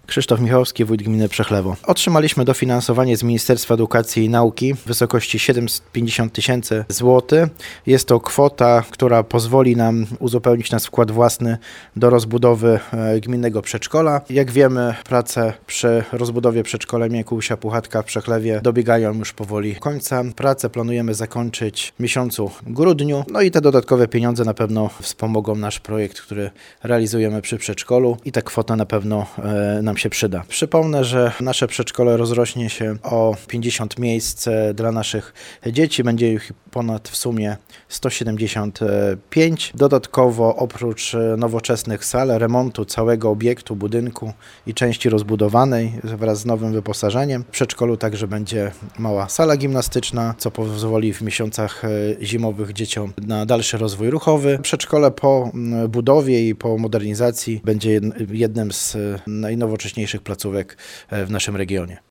Krzysztof Michałowski, wójt gminy Przechlewo. Otrzymaliśmy dofinansowanie z Ministerstwa Edukacji i Nauki w wysokości 750 tysięcy złotych. Jest to kwota, która pozwoli nam uzupełnić nasz wkład własny do rozbudowy gminnego przedszkola. Jak wiemy, prace przy rozbudowie przedszkola Mikusia Puchatka w Przechlewie dobiegają już powoli końca. Prace planujemy zakończyć w miesiącu grudniu. No i te dodatkowe pieniądze na pewno wspomogą nasz projekt, który realizujemy przy przedszkolu i ta kwota na pewno nam się przyda. Przypomnę, że nasze przedszkole rozrośnie się o 50 miejsc dla naszych dzieci. Będzie ich ponad w sumie 175. Dodatkowo oprócz nowoczesnych sal, remontu całego obiektu, budynku i części rozbudowanej wraz z nowym wyposażeniem, w przedszkolu także będzie mała sala gimnastyczna, co pozwoli w miesiącach zimowych dzieciom na dalszy rozwój ruchowy. Przedszkole po budowie i po modernizacji będzie jednym z najnowocześniejszych placówek w naszym regionie.